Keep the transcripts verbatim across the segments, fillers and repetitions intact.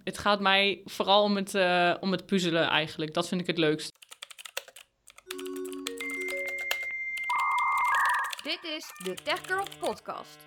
het gaat mij vooral om het, uh, om het puzzelen eigenlijk. Dat vind ik het leukst. Dit is de Tech Girl Podcast.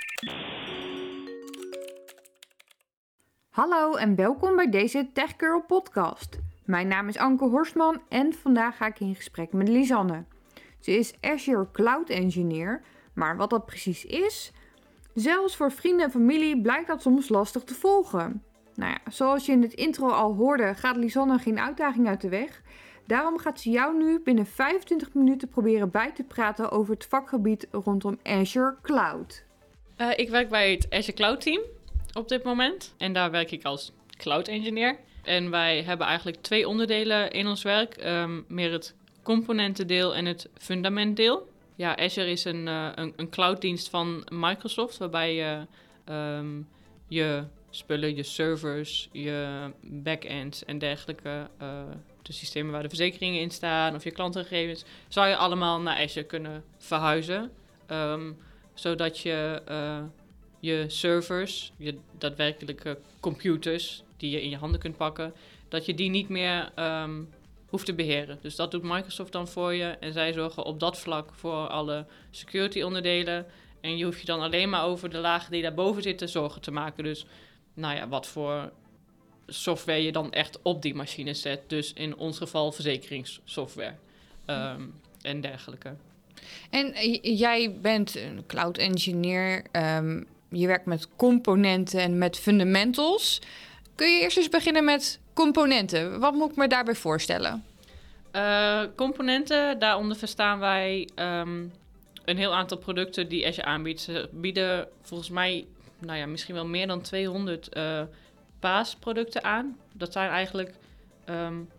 Hallo en welkom bij deze Tech Girl Podcast. Mijn naam is Anke Horstman en vandaag ga ik in gesprek met Lisanne. Ze is Azure Cloud Engineer, maar wat dat precies is, zelfs voor vrienden en familie blijkt dat soms lastig te volgen. Nou ja, zoals je in het intro al hoorde, gaat Lisanne geen uitdaging uit de weg. Daarom gaat ze jou nu binnen vijfentwintig minuten proberen bij te praten over het vakgebied rondom Azure Cloud. Uh, ik werk bij het Azure Cloud Team op dit moment en daar werk ik als Cloud Engineer. En wij hebben eigenlijk twee onderdelen in ons werk, um, meer het componentendeel en het fundamentdeel. Ja, Azure is een, uh, een, een clouddienst van Microsoft, waarbij je um, je spullen, je servers, je backends en dergelijke, uh, de systemen waar de verzekeringen in staan of je klantengegevens, zou je allemaal naar Azure kunnen verhuizen. Um, zodat je uh, je servers, je daadwerkelijke computers die je in je handen kunt pakken, dat je die niet meer um, hoeft te beheren. Dus dat doet Microsoft dan voor je en zij zorgen op dat vlak voor alle security onderdelen. En je hoeft je dan alleen maar over de lagen die daarboven zitten zorgen te maken. Dus nou ja, wat voor software je dan echt op die machine zet. Dus in ons geval verzekeringssoftware um, en dergelijke. En jij bent een cloud engineer. Um, je werkt met componenten en met fundamentals. Kun je eerst eens beginnen met componenten? Wat moet ik me daarbij voorstellen? Uh, componenten, daaronder verstaan wij um, een heel aantal producten die Azure aanbiedt. Ze bieden volgens mij nou ja, misschien wel meer dan tweehonderd uh, PaaS-producten aan. Dat zijn eigenlijk um,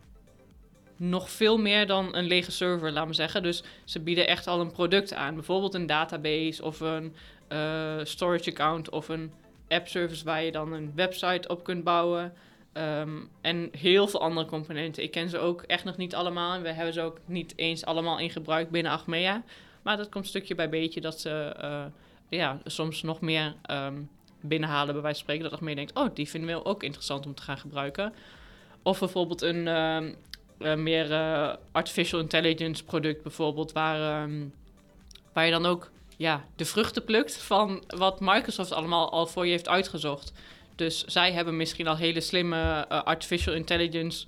nog veel meer dan een lege server, laat me zeggen. Dus ze bieden echt al een product aan. Bijvoorbeeld een database of een uh, storage account of een app service waar je dan een website op kunt bouwen. Um, en heel veel andere componenten. Ik ken ze ook echt nog niet allemaal. En we hebben ze ook niet eens allemaal in gebruik binnen Achmea. Maar dat komt stukje bij beetje dat ze uh, ja, soms nog meer um, binnenhalen, bij wijze van spreken. Dat Achmea denkt, oh, die vinden we ook interessant om te gaan gebruiken. Of bijvoorbeeld een uh, uh, meer uh, artificial intelligence product bijvoorbeeld, waar, um, waar je dan ook ja, de vruchten plukt van wat Microsoft allemaal al voor je heeft uitgezocht. Dus zij hebben misschien al hele slimme uh, artificial intelligence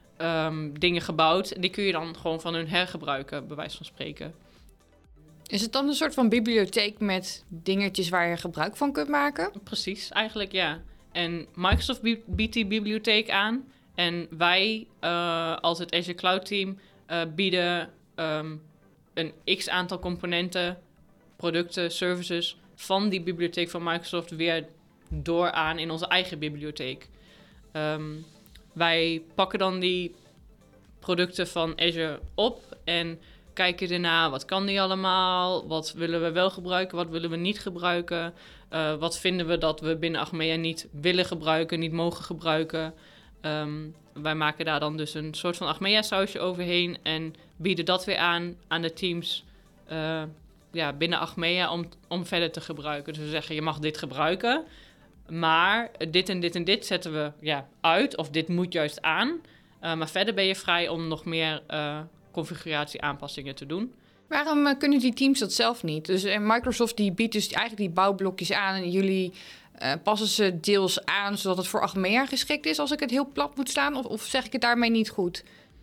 um, dingen gebouwd. En die kun je dan gewoon van hun hergebruiken, bij wijze van spreken. Is het dan een soort van bibliotheek met dingetjes waar je gebruik van kunt maken? Precies, eigenlijk ja. En Microsoft biedt die bibliotheek aan. En wij uh, als het Azure Cloud Team uh, bieden um, een x-aantal componenten, producten, services van die bibliotheek van Microsoft weer door aan in onze eigen bibliotheek. Um, wij pakken dan die producten van Azure op en kijken erna, wat kan die allemaal? Wat willen we wel gebruiken? Wat willen we niet gebruiken? Uh, wat vinden we dat we binnen Achmea niet willen gebruiken, niet mogen gebruiken? Um, wij maken daar dan dus een soort van Achmea-sausje overheen en bieden dat weer aan aan de teams uh, ja, binnen Achmea om, om verder te gebruiken. Dus we zeggen, je mag dit gebruiken, maar dit en dit en dit zetten we ja, uit, of dit moet juist aan. Uh, maar verder ben je vrij om nog meer uh, configuratie-aanpassingen te doen. Waarom uh, kunnen die teams dat zelf niet? Dus uh, Microsoft die biedt dus eigenlijk die bouwblokjes aan en jullie uh, passen ze deels aan zodat het voor Achmea geschikt is, als ik het heel plat moet slaan? Of, of zeg ik het daarmee niet goed?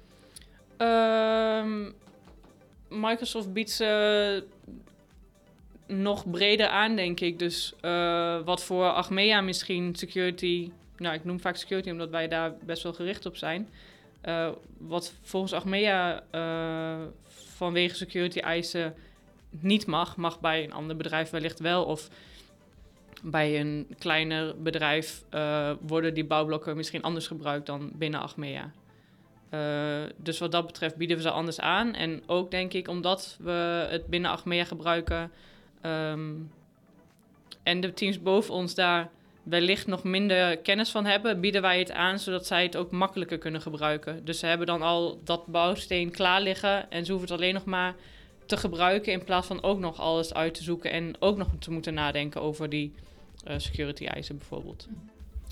Uh, Microsoft biedt ze nog breder aan, denk ik. Dus uh, wat voor Achmea misschien security, nou ik noem vaak security omdat wij daar best wel gericht op zijn. Uh, wat volgens Achmea uh, vanwege security eisen niet mag, mag bij een ander bedrijf wellicht wel. Of bij een kleiner bedrijf uh, worden die bouwblokken misschien anders gebruikt dan binnen Achmea. Uh, dus wat dat betreft bieden we ze anders aan. En ook denk ik omdat we het binnen Achmea gebruiken um, en de teams boven ons daar wellicht nog minder kennis van hebben, bieden wij het aan zodat zij het ook makkelijker kunnen gebruiken. Dus ze hebben dan al dat bouwsteen klaar liggen en ze hoeven het alleen nog maar te gebruiken in plaats van ook nog alles uit te zoeken en ook nog te moeten nadenken over die uh, security eisen bijvoorbeeld.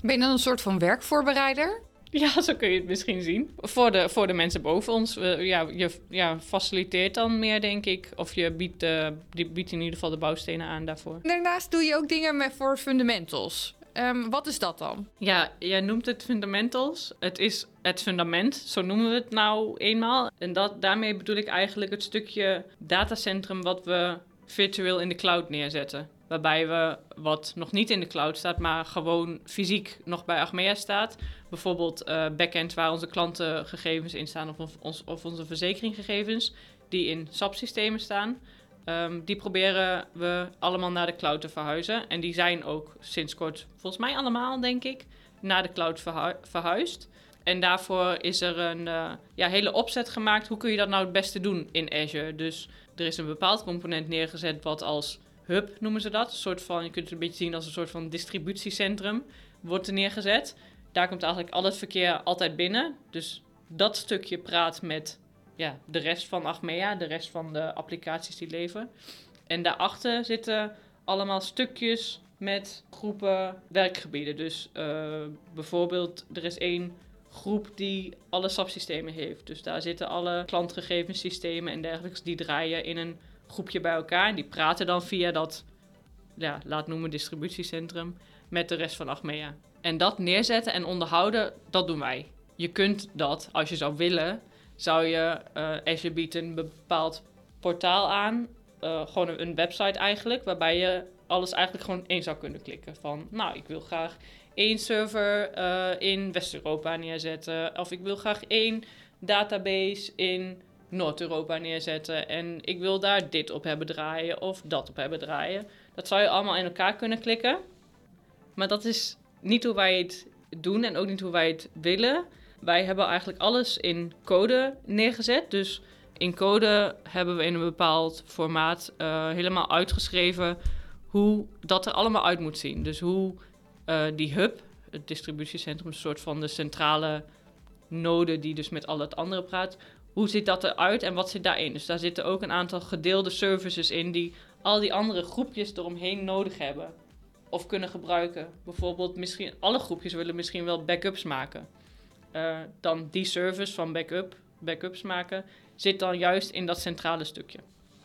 Ben je dan een soort van werkvoorbereider? Ja, zo kun je het misschien zien. Voor de, voor de mensen boven ons. Uh, ja, je ja, faciliteert dan meer, denk ik. Of je biedt, uh, die biedt in ieder geval de bouwstenen aan daarvoor. Daarnaast doe je ook dingen met, voor fundamentals. Um, wat is dat dan? Ja, jij noemt het fundamentals. Het is het fundament, zo noemen we het nou eenmaal. En dat, daarmee bedoel ik eigenlijk het stukje datacentrum wat we virtueel in de cloud neerzetten. Waarbij we, wat nog niet in de cloud staat, maar gewoon fysiek nog bij Achmea staat. Bijvoorbeeld uh, backend waar onze klantengegevens in staan of, ons, of onze verzekeringgegevens die in S A P-systemen staan. Um, die proberen we allemaal naar de cloud te verhuizen. En die zijn ook sinds kort, volgens mij allemaal denk ik, naar de cloud verhu- verhuisd. En daarvoor is er een uh, ja, hele opzet gemaakt. Hoe kun je dat nou het beste doen in Azure? Dus er is een bepaald component neergezet wat als hub noemen ze dat. Een soort van, je kunt het een beetje zien als een soort van distributiecentrum wordt er neergezet. Daar komt eigenlijk al het verkeer altijd binnen. Dus dat stukje praat met ja, de rest van Achmea, de rest van de applicaties die leven. En daarachter zitten allemaal stukjes met groepen werkgebieden. Dus uh, bijvoorbeeld, er is één groep die alle S A P-systemen heeft. Dus daar zitten alle klantgegevenssystemen en dergelijke. Die draaien in een groepje bij elkaar. En die praten dan via dat, ja, laat noemen distributiecentrum, met de rest van Achmea. En dat neerzetten en onderhouden, dat doen wij. Je kunt dat, als je zou willen, zou je, uh, Azure biedt een bepaald portaal aan. Uh, gewoon een, een website eigenlijk, waarbij je alles eigenlijk gewoon één zou kunnen klikken. Van, nou, ik wil graag één server uh, in West-Europa neerzetten. Of ik wil graag één database in Noord-Europa neerzetten. En ik wil daar dit op hebben draaien of dat op hebben draaien. Dat zou je allemaal in elkaar kunnen klikken. Maar dat is niet hoe wij het doen en ook niet hoe wij het willen. Wij hebben eigenlijk alles in code neergezet. Dus in code hebben we in een bepaald formaat uh, helemaal uitgeschreven hoe dat er allemaal uit moet zien. Dus hoe uh, die hub, het distributiecentrum, een soort van de centrale node die dus met al het andere praat. Hoe ziet dat eruit en wat zit daarin? Dus daar zitten ook een aantal gedeelde services in die al die andere groepjes eromheen nodig hebben of kunnen gebruiken. Bijvoorbeeld misschien alle groepjes willen misschien wel backups maken. Uh, dan die service van backup, backups maken zit dan juist in dat centrale stukje.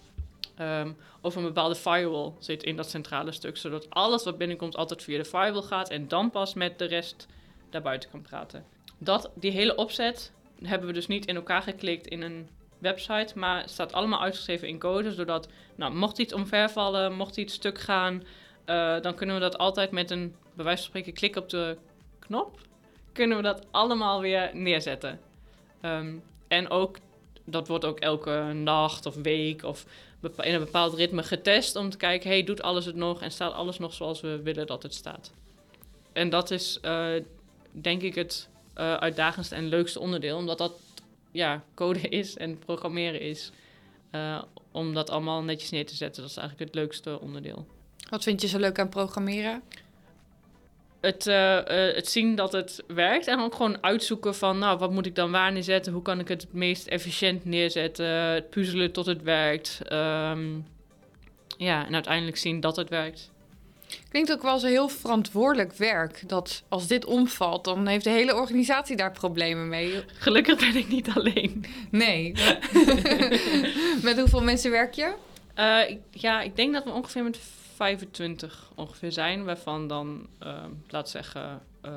Um, of een bepaalde firewall zit in dat centrale stuk, zodat alles wat binnenkomt altijd via de firewall gaat en dan pas met de rest daarbuiten kan praten. Dat, die hele opzet hebben we dus niet in elkaar geklikt in een website, maar staat allemaal uitgeschreven in code, zodat, nou, mocht iets omvervallen, mocht iets stuk gaan, uh, dan kunnen we dat altijd met een, bij wijze van spreken, klik op de knop, kunnen we dat allemaal weer neerzetten. Um, en ook, dat wordt ook elke nacht of week of in een bepaald ritme getest om te kijken, hey, doet alles het nog en staat alles nog zoals we willen dat het staat. En dat is, uh, denk ik, het uh, uitdagendste en leukste onderdeel, omdat dat ja, code is en programmeren is. Uh, om dat allemaal netjes neer te zetten, dat is eigenlijk het leukste onderdeel. Wat vind je zo leuk aan programmeren? Het, uh, uh, het zien dat het werkt en ook gewoon uitzoeken van, nou, wat moet ik dan waar neerzetten? Hoe kan ik het het meest efficiënt neerzetten? Het puzzelen tot het werkt. Um, ja, en uiteindelijk zien dat het werkt. Klinkt ook wel zo heel verantwoordelijk werk. Dat als dit omvalt, dan heeft de hele organisatie daar problemen mee. Gelukkig ben ik niet alleen. Nee. Met hoeveel mensen werk je? Uh, ik, ja, ik denk dat we ongeveer met vijfentwintig ongeveer zijn, waarvan dan, uh, laat zeggen, uh,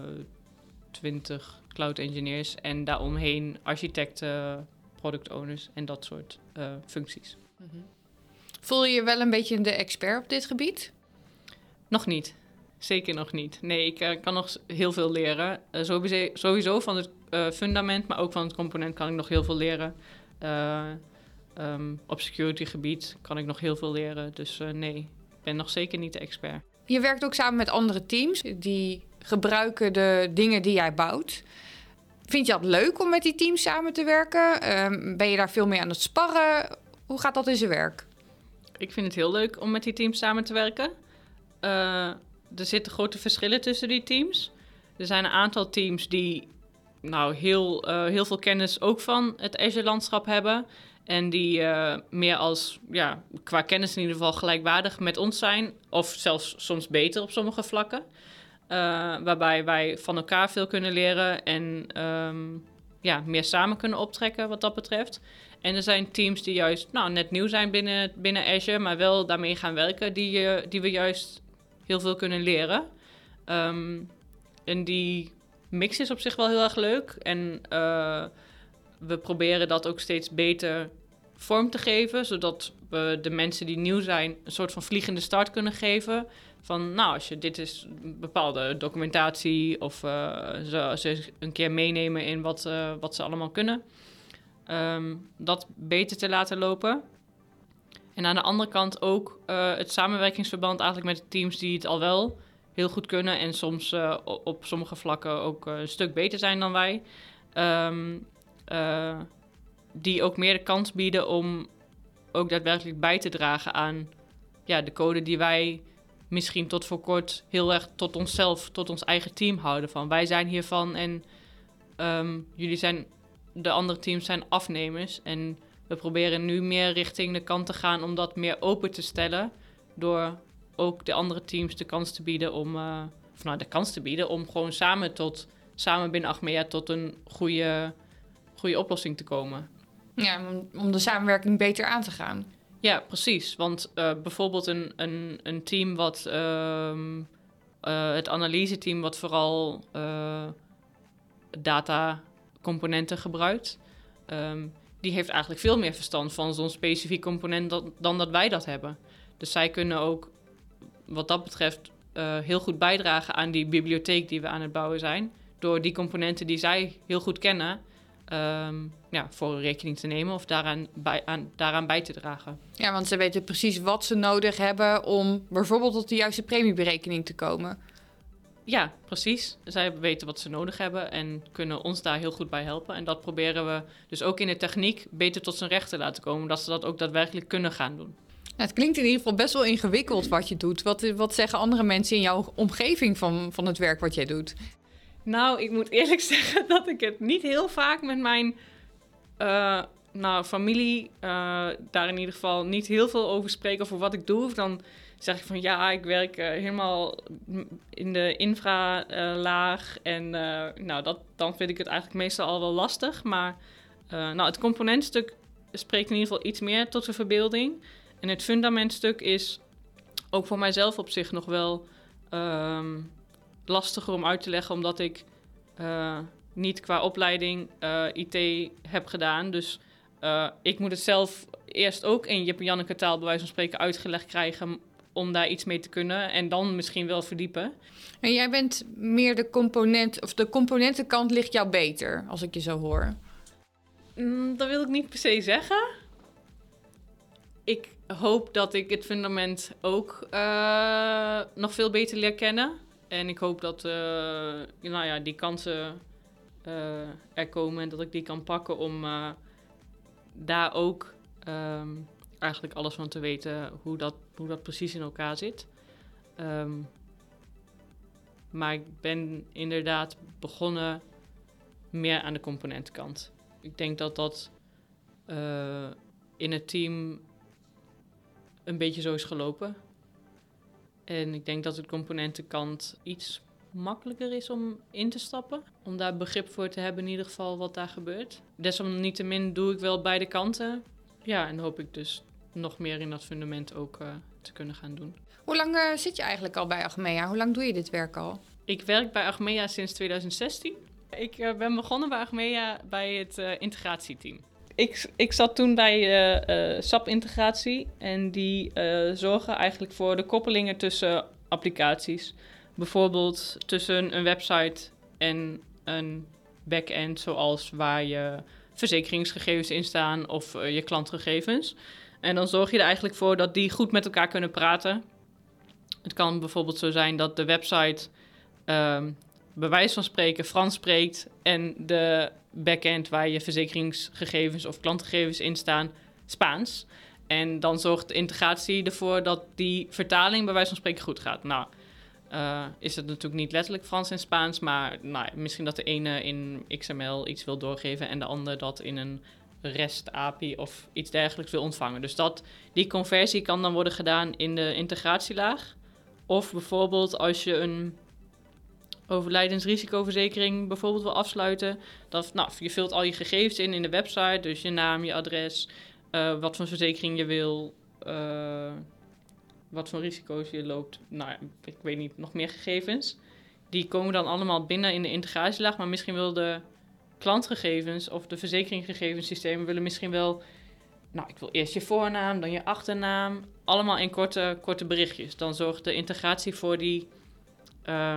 twintig cloud engineers en daaromheen architecten, product owners en dat soort uh, functies. Mm-hmm. Voel je je wel een beetje de expert op dit gebied? Nog niet. Zeker nog niet. Nee, ik uh, kan nog heel veel leren. Uh, sowieso, sowieso van het uh, fundament, maar ook van het component kan ik nog heel veel leren. Uh, um, op security gebied kan ik nog heel veel leren. Dus uh, nee, ik ben nog zeker niet de expert. Je werkt ook samen met andere teams die gebruiken de dingen die jij bouwt. Vind je dat leuk om met die teams samen te werken? Um, ben je daar veel mee aan het sparren? Hoe gaat dat in zijn werk? Ik vind het heel leuk om met die teams samen te werken. Uh, er zitten grote verschillen tussen die teams. Er zijn een aantal teams die nou, heel, uh, heel veel kennis ook van het Azure-landschap hebben. En die uh, meer als, ja, qua kennis in ieder geval gelijkwaardig met ons zijn. Of zelfs soms beter op sommige vlakken. waarbij wij van elkaar veel kunnen leren en um, ja, meer samen kunnen optrekken wat dat betreft. En er zijn teams die juist nou, net nieuw zijn binnen, binnen Azure, maar wel daarmee gaan werken, die, uh, die we juist heel veel kunnen leren. Um, en die mix is op zich wel heel erg leuk. En uh, we proberen dat ook steeds beter vorm te geven, zodat we de mensen die nieuw zijn een soort van vliegende start kunnen geven. Van, nou, als je dit is een bepaalde documentatie of uh, ze, ze een keer meenemen in wat, uh, wat ze allemaal kunnen. Um, dat beter te laten lopen. En aan de andere kant ook uh, het samenwerkingsverband eigenlijk met de teams die het al wel heel goed kunnen en soms uh, op sommige vlakken ook uh, een stuk beter zijn dan wij. Um, uh, die ook meer de kans bieden om ook daadwerkelijk bij te dragen aan ja, de code die wij misschien tot voor kort heel erg tot onszelf, tot ons eigen team houden. Van wij zijn hiervan en um, jullie zijn, de andere teams zijn afnemers. En we proberen nu meer richting de kant te gaan om dat meer open te stellen. Door ook de andere teams de kans te bieden om, uh, of nou de kans te bieden om gewoon samen tot, samen binnen Achmea tot een goede, goede oplossing te komen. Ja, om, om de samenwerking beter aan te gaan. Ja, precies. Want uh, bijvoorbeeld een, een, een team wat, uh, uh, het analyse-team wat vooral uh, datacomponenten gebruikt, um, die heeft eigenlijk veel meer verstand van zo'n specifiek component dan, dan dat wij dat hebben. Dus zij kunnen ook, wat dat betreft, uh, heel goed bijdragen aan die bibliotheek die we aan het bouwen zijn, door die componenten die zij heel goed kennen, Um, ja, voor rekening te nemen of daaraan bij, aan, daaraan bij te dragen. Ja, want ze weten precies wat ze nodig hebben om bijvoorbeeld tot de juiste premieberekening te komen. Ja, precies. Zij weten wat ze nodig hebben en kunnen ons daar heel goed bij helpen. En dat proberen we dus ook in de techniek beter tot zijn recht te laten komen, dat ze dat ook daadwerkelijk kunnen gaan doen. Ja, het klinkt in ieder geval best wel ingewikkeld wat je doet. Wat, wat zeggen andere mensen in jouw omgeving van, van het werk wat jij doet? Nou, ik moet eerlijk zeggen dat ik het niet heel vaak met mijn uh, nou, familie uh, daar in ieder geval niet heel veel over spreek over wat ik doe. Of dan zeg ik van ja, ik werk uh, helemaal in de infralaag. Uh, en uh, nou, dat, dan vind ik het eigenlijk meestal al wel lastig. Maar uh, nou, het componentstuk spreekt in ieder geval iets meer tot de verbeelding. En het fundamentstuk is ook voor mijzelf op zich nog wel Um, lastiger om uit te leggen, omdat ik uh, niet qua opleiding uh, I T heb gedaan. Dus uh, ik moet het zelf eerst ook in Jip en Janneke taal bij wijze van spreken uitgelegd krijgen om daar iets mee te kunnen en dan misschien wel verdiepen. En jij bent meer de component, of de componentenkant ligt jou beter, als ik je zo hoor. Mm, dat wil ik niet per se zeggen. Ik hoop dat ik het fundament ook uh, nog veel beter leer kennen. En ik hoop dat uh, nou ja, die kansen uh, er komen en dat ik die kan pakken om uh, daar ook um, eigenlijk alles van te weten hoe dat, hoe dat precies in elkaar zit. Um, maar ik ben inderdaad begonnen meer aan de componentenkant. Ik denk dat dat uh, in het team een beetje zo is gelopen. En ik denk dat de componentenkant iets makkelijker is om in te stappen. Om daar begrip voor te hebben in ieder geval wat daar gebeurt. Desalniettemin doe ik wel beide kanten. Ja, en hoop ik dus nog meer in dat fundament ook uh, te kunnen gaan doen. Hoe lang uh, zit je eigenlijk al bij Achmea? Hoe lang doe je dit werk al? Ik werk bij Achmea sinds twintig zestien. Ik uh, ben begonnen bij Achmea bij het uh, integratieteam. Ik, ik zat toen bij uh, uh, S A P-integratie en die uh, zorgen eigenlijk voor de koppelingen tussen applicaties. Bijvoorbeeld tussen een website en een back-end, zoals waar je verzekeringsgegevens in staan of uh, je klantgegevens. En dan zorg je er eigenlijk voor dat die goed met elkaar kunnen praten. Het kan bijvoorbeeld zo zijn dat de website uh, bij wijze van spreken Frans spreekt en de backend waar je verzekeringsgegevens of klantgegevens in staan, Spaans. En dan zorgt de integratie ervoor dat die vertaling bij wijze van spreken goed gaat. Nou, uh, is het natuurlijk niet letterlijk Frans en Spaans, maar nou, misschien dat de ene in X M L iets wil doorgeven en de ander dat in een REST A P I of iets dergelijks wil ontvangen. Dus dat, die conversie kan dan worden gedaan in de integratielaag. Of bijvoorbeeld als je een overlijdensrisicoverzekering bijvoorbeeld wil afsluiten. Dat, nou, je vult al je gegevens in in de website, dus je naam, je adres, uh, wat voor verzekering je wil, uh, wat voor risico's je loopt. Nou, ik weet niet, nog meer gegevens. Die komen dan allemaal binnen in de integratielaag, maar misschien wil de klantgegevens of de verzekeringsgegevenssystemen willen misschien wel, nou, ik wil eerst je voornaam, dan je achternaam, allemaal in korte, korte berichtjes. Dan zorgt de integratie voor die uh,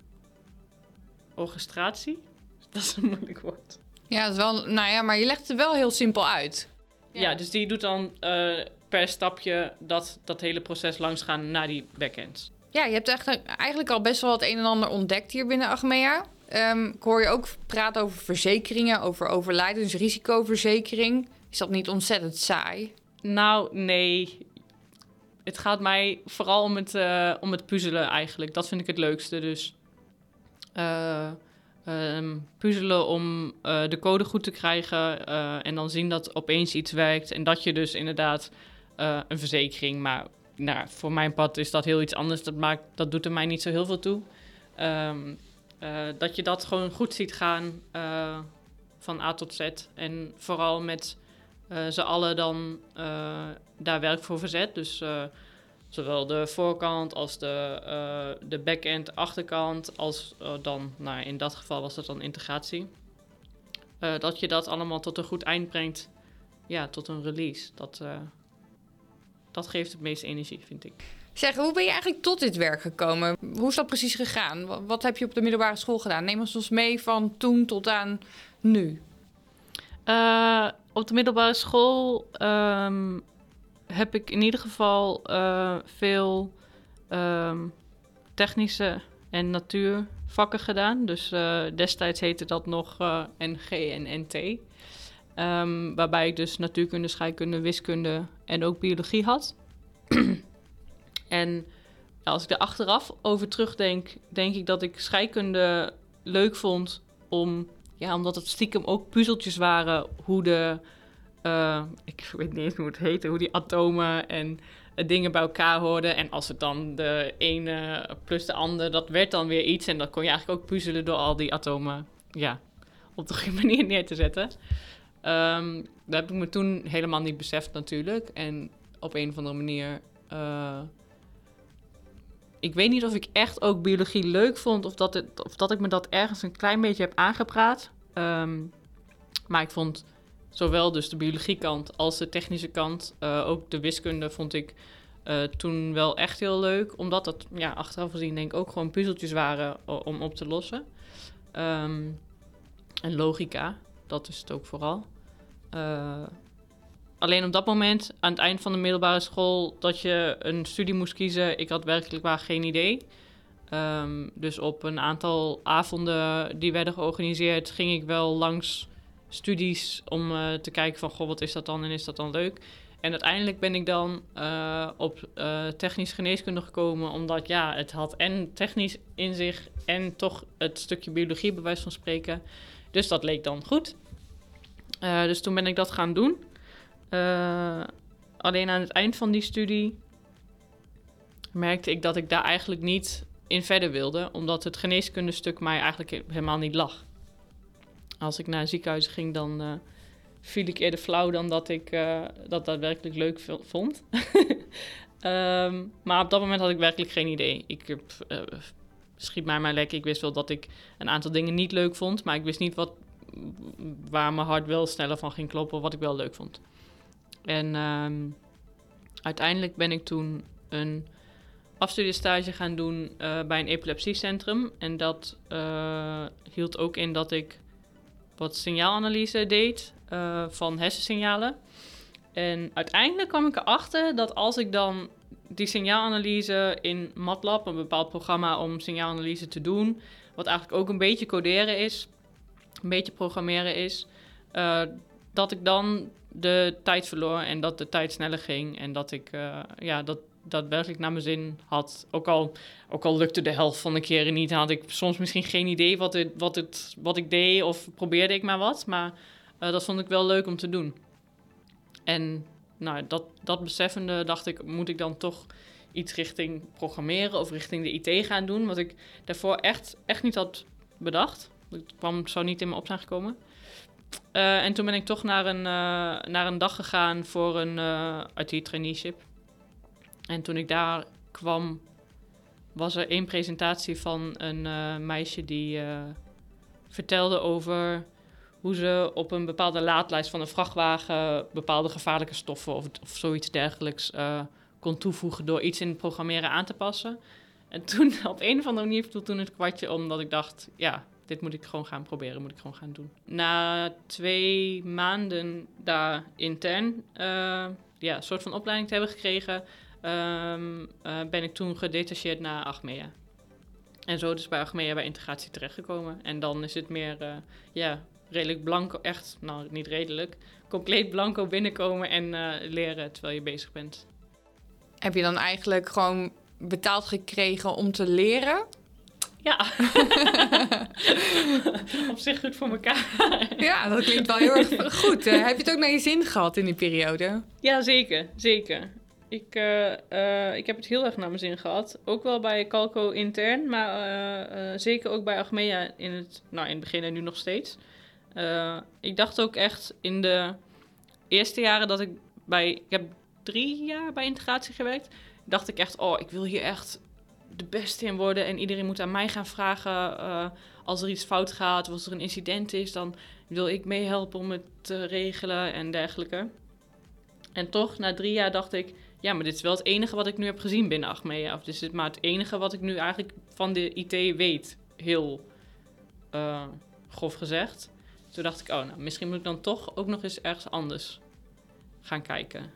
orchestratie. Dat is een moeilijk woord. Ja, dat is wel, nou ja, maar je legt het wel heel simpel uit. Ja, ja dus die doet dan uh, per stapje dat, dat hele proces langsgaan naar die backend. Ja, je hebt echt, eigenlijk al best wel het een en ander ontdekt hier binnen Achmea. Um, ik hoor je ook praten over verzekeringen, over overlijdensrisicoverzekering. Is dat niet ontzettend saai? Nou, nee. Het gaat mij vooral om het, uh, om het puzzelen eigenlijk. Dat vind ik het leukste. Dus uh, um, puzzelen om uh, de code goed te krijgen. Uh, en dan zien dat opeens iets werkt. En dat je dus inderdaad uh, een verzekering... Maar nou, voor mijn pad is dat heel iets anders. Dat, maakt, dat doet er mij niet zo heel veel toe. Um, uh, dat je dat gewoon goed ziet gaan uh, van A tot Z. En vooral met... Uh, z'n allen dan uh, daar werk voor verzet. Dus uh, zowel de voorkant als de, uh, de backend, achterkant, als uh, dan, nou in dat geval was dat dan integratie. Uh, dat je dat allemaal tot een goed eind brengt, ja, tot een release. Dat, uh, dat geeft het meeste energie, vind ik. Zeg, hoe ben je eigenlijk tot dit werk gekomen? Hoe is dat precies gegaan? Wat heb je op de middelbare school gedaan? Neem ons eens mee van toen tot aan nu. Uh, op de middelbare school um, heb ik in ieder geval uh, veel um, technische en natuurvakken gedaan. Dus uh, destijds heette dat nog uh, N G en N T. Um, waarbij ik dus natuurkunde, scheikunde, wiskunde en ook biologie had. En als ik er achteraf over terugdenk, denk ik dat ik scheikunde leuk vond om... Ja, omdat het stiekem ook puzzeltjes waren hoe de... Uh, ik weet niet eens hoe het heette, hoe die atomen en uh, dingen bij elkaar hoorden. En als het dan de ene plus de ander, dat werd dan weer iets. En dat kon je eigenlijk ook puzzelen door al die atomen, ja, op de goede manier neer te zetten. Um, dat heb ik me toen helemaal niet beseft natuurlijk. En op een of andere manier... Uh, ik weet niet of ik echt ook biologie leuk vond... of dat, het, of dat ik me dat ergens een klein beetje heb aangepraat. Um, maar ik vond zowel dus de biologiekant als de technische kant... Uh, ook de wiskunde vond ik uh, toen wel echt heel leuk. Omdat dat, ja, achteraf gezien denk ik ook gewoon puzzeltjes waren om op te lossen. Um, en logica, dat is het ook vooral. Uh, Alleen op dat moment, aan het eind van de middelbare school... dat je een studie moest kiezen, ik had werkelijk waar geen idee. Um, dus op een aantal avonden die werden georganiseerd... ging ik wel langs studies om uh, te kijken van... goh, wat is dat dan en is dat dan leuk? En uiteindelijk ben ik dan uh, op uh, technische geneeskunde gekomen... omdat ja, het had en technisch in zich... en toch het stukje biologie, bij wijze van spreken. Dus dat leek dan goed. Uh, dus toen ben ik dat gaan doen... Uh, alleen aan het eind van die studie merkte ik dat ik daar eigenlijk niet in verder wilde, omdat het geneeskundestuk mij eigenlijk helemaal niet lag. Als ik naar ziekenhuizen ging, dan uh, viel ik eerder flauw dan dat ik uh, dat daadwerkelijk leuk vond. um, maar op dat moment had ik werkelijk geen idee. Ik uh, schiet mij maar lekker. Ik wist wel dat ik een aantal dingen niet leuk vond, maar ik wist niet wat, waar mijn hart wel sneller van ging kloppen, of wat ik wel leuk vond. En um, uiteindelijk ben ik toen een afstudeerstage gaan doen uh, bij een epilepsiecentrum. En dat uh, hield ook in dat ik wat signaalanalyse deed uh, van hersensignalen. En uiteindelijk kwam ik erachter dat als ik dan die signaalanalyse in MATLAB, een bepaald programma om signaalanalyse te doen, wat eigenlijk ook een beetje coderen is, een beetje programmeren is, uh, dat ik dan de tijd verloor en dat de tijd sneller ging en dat ik uh, ja, dat daadwerkelijk naar mijn zin had. Ook al, ook al lukte de helft van de keren niet, had ik soms misschien geen idee wat, het, wat, het, wat ik deed of probeerde ik maar wat. Maar uh, dat vond ik wel leuk om te doen. En nou, dat, dat beseffende dacht ik, moet ik dan toch iets richting programmeren of richting de I T gaan doen. Wat ik daarvoor echt, echt niet had bedacht. Dat kwam, zou niet in me op zijn gekomen. Uh, en toen ben ik toch naar een, uh, naar een dag gegaan voor een uh, I T-traineeship. En toen ik daar kwam, was er één presentatie van een uh, meisje die uh, vertelde over hoe ze op een bepaalde laadlijst van een vrachtwagen bepaalde gevaarlijke stoffen of, of zoiets dergelijks uh, kon toevoegen door iets in het programmeren aan te passen. En toen op een of andere manier viel toen het kwartje om dat ik dacht, ja, dit moet ik gewoon gaan proberen, moet ik gewoon gaan doen. Na twee maanden daar intern uh, ja, een soort van opleiding te hebben gekregen, um, uh, ben ik toen gedetacheerd naar Achmea. En zo dus bij Achmea bij integratie terechtgekomen. En dan is het meer, uh, ja, redelijk blanco, echt, nou niet redelijk, compleet blanco binnenkomen en uh, leren terwijl je bezig bent. Heb je dan eigenlijk gewoon betaald gekregen om te leren? Ja. Op zich goed voor elkaar. Ja, dat klinkt wel heel erg goed. Uh, heb je het ook naar je zin gehad in die periode? Ja, zeker. Zeker. Ik, uh, uh, ik heb het heel erg naar mijn zin gehad. Ook wel bij Calco intern, maar uh, uh, zeker ook bij Achmea in het, nou, in het begin en nu nog steeds. Uh, ik dacht ook echt in de eerste jaren dat ik bij... Ik heb drie jaar bij integratie gewerkt. Dacht ik echt, oh, ik wil hier echt de beste in worden. En iedereen moet aan mij gaan vragen uh, als er iets fout gaat of als er een incident is. Dan wil ik meehelpen om het te regelen en dergelijke. En toch, na drie jaar dacht ik, ja, maar dit is wel het enige wat ik nu heb gezien binnen Achmea. Of dit is maar het enige wat ik nu eigenlijk van de I T weet. Heel uh, grof gezegd. Toen dacht ik, oh, nou, misschien moet ik dan toch ook nog eens ergens anders gaan kijken.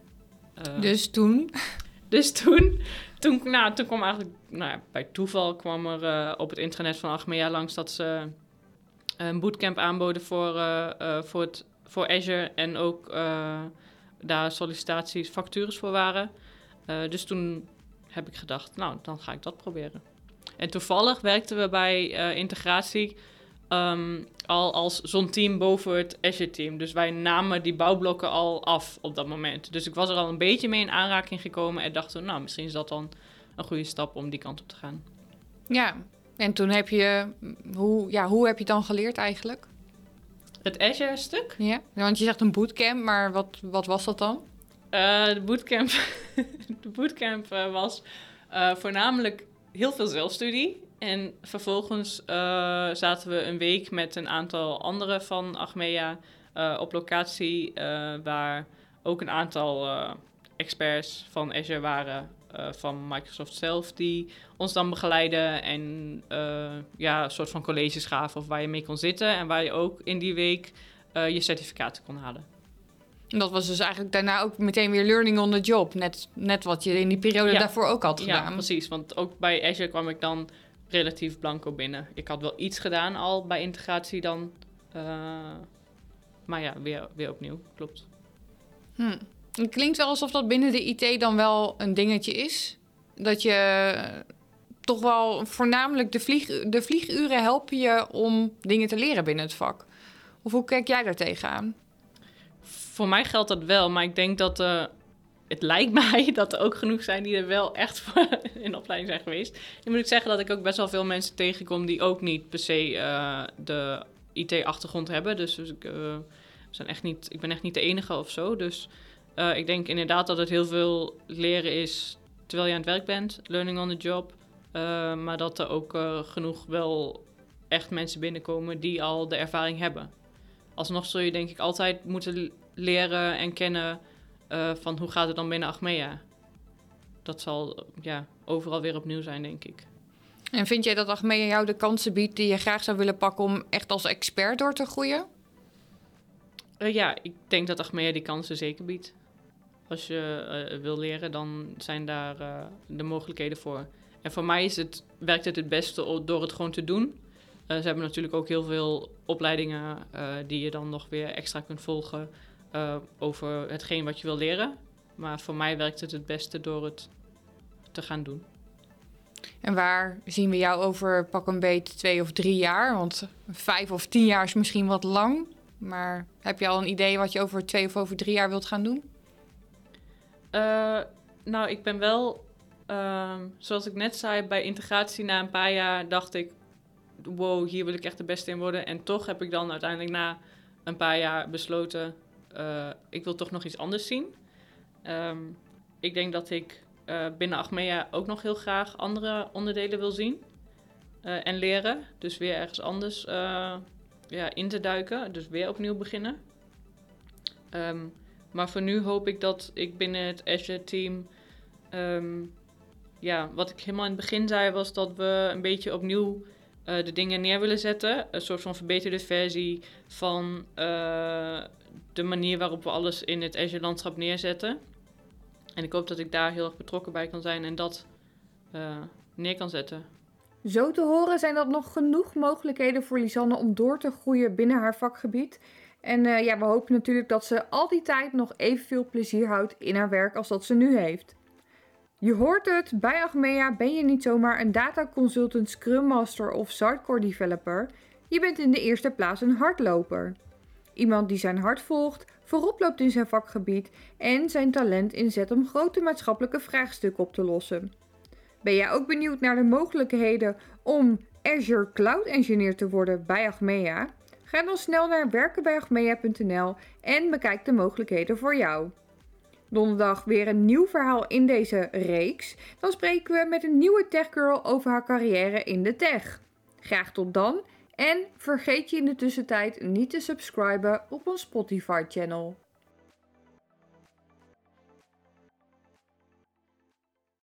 Uh, dus toen? Dus toen, toen, nou, toen kwam eigenlijk, nou ja, bij toeval kwam er uh, op het intranet van Achmea langs dat ze een bootcamp aanboden voor, uh, uh, voor, het, voor Azure en ook uh, daar sollicitaties, vacatures voor waren. Uh, dus toen heb ik gedacht, nou, dan ga ik dat proberen. En toevallig werkten we bij uh, integratie um, al als zo'n team boven het Azure-team. Dus wij namen die bouwblokken al af op dat moment. Dus ik was er al een beetje mee in aanraking gekomen en dacht, nou, misschien is dat dan een goede stap om die kant op te gaan. Ja, en toen heb je, hoe, ja, hoe heb je het dan geleerd eigenlijk? Het Azure-stuk? Ja, want je zegt een bootcamp, maar wat, wat was dat dan? Uh, de bootcamp, de bootcamp uh, was uh, voornamelijk heel veel zelfstudie. En vervolgens uh, zaten we een week met een aantal anderen van Achmea uh, op locatie, uh, waar ook een aantal uh, experts van Azure waren, uh, van Microsoft zelf, die ons dan begeleiden en uh, ja, een soort van colleges gaven of waar je mee kon zitten en waar je ook in die week uh, je certificaten kon halen. En dat was dus eigenlijk daarna ook meteen weer learning on the job, net, net wat je in die periode ja. daarvoor ook had gedaan. Ja, precies, want ook bij Azure kwam ik dan relatief blanco binnen. Ik had wel iets gedaan al bij integratie dan. Uh, maar ja, weer, weer opnieuw. Klopt. Hm. Het klinkt wel alsof dat binnen de I T dan wel een dingetje is. Dat je toch wel voornamelijk de, vlieg, de vlieguren helpen je om dingen te leren binnen het vak. Of hoe kijk jij daar tegenaan? Voor mij geldt dat wel, maar ik denk dat... Uh, Het lijkt mij dat er ook genoeg zijn die er wel echt voor in opleiding zijn geweest. Dan moet ik zeggen dat ik ook best wel veel mensen tegenkom die ook niet per se uh, de I T-achtergrond hebben. Dus, dus ik, uh, zijn echt niet, ik ben echt niet de enige of zo. Dus uh, ik denk inderdaad dat het heel veel leren is terwijl je aan het werk bent. Learning on the job. Uh, maar dat er ook uh, genoeg wel echt mensen binnenkomen die al de ervaring hebben. Alsnog zul je denk ik altijd moeten leren en kennen... Uh, van hoe gaat het dan binnen Achmea? Dat zal ja, overal weer opnieuw zijn, denk ik. En vind jij dat Achmea jou de kansen biedt die je graag zou willen pakken om echt als expert door te groeien? Uh, ja, ik denk dat Achmea die kansen zeker biedt. Als je uh, wil leren, dan zijn daar uh, de mogelijkheden voor. En voor mij is het, werkt het het beste door het gewoon te doen. Uh, ze hebben natuurlijk ook heel veel opleidingen uh, die je dan nog weer extra kunt volgen... Uh, over hetgeen wat je wil leren. Maar voor mij werkt het het beste door het te gaan doen. En waar zien we jou over pak een beet twee of drie jaar? Want vijf of tien jaar is misschien wat lang. Maar heb je al een idee wat je over twee of over drie jaar wilt gaan doen? Uh, nou, ik ben wel Um, zoals ik net zei, bij integratie na een paar jaar dacht ik... wow, hier wil ik echt de beste in worden. En toch heb ik dan uiteindelijk na een paar jaar besloten... Uh, ik wil toch nog iets anders zien. Um, ik denk dat ik uh, binnen Achmea ook nog heel graag andere onderdelen wil zien. Uh, en leren. Dus weer ergens anders uh, ja, in te duiken. Dus weer opnieuw beginnen. Um, maar voor nu hoop ik dat ik binnen het Azure team... Um, ja, wat ik helemaal in het begin zei was dat we een beetje opnieuw uh, de dingen neer willen zetten. Een soort van verbeterde versie van uh, de manier waarop we alles in het Azure-landschap neerzetten. En ik hoop dat ik daar heel erg betrokken bij kan zijn en dat uh, neer kan zetten. Zo te horen zijn dat nog genoeg mogelijkheden voor Lisanne om door te groeien binnen haar vakgebied. En uh, ja, we hopen natuurlijk dat ze al die tijd nog evenveel plezier houdt in haar werk als dat ze nu heeft. Je hoort het, bij Achmea ben je niet zomaar een data consultant, Scrum Master of Sitecore developer. Je bent in de eerste plaats een hardloper. Iemand die zijn hart volgt, voorop loopt in zijn vakgebied en zijn talent inzet om grote maatschappelijke vraagstukken op te lossen. Ben jij ook benieuwd naar de mogelijkheden om Azure Cloud Engineer te worden bij Achmea? Ga dan snel naar werken bij achmea punt n l en bekijk de mogelijkheden voor jou. Donderdag weer een nieuw verhaal in deze reeks. Dan spreken we met een nieuwe techgirl over haar carrière in de tech. Graag tot dan en vergeet je in de tussentijd niet te subscriben op ons Spotify channel.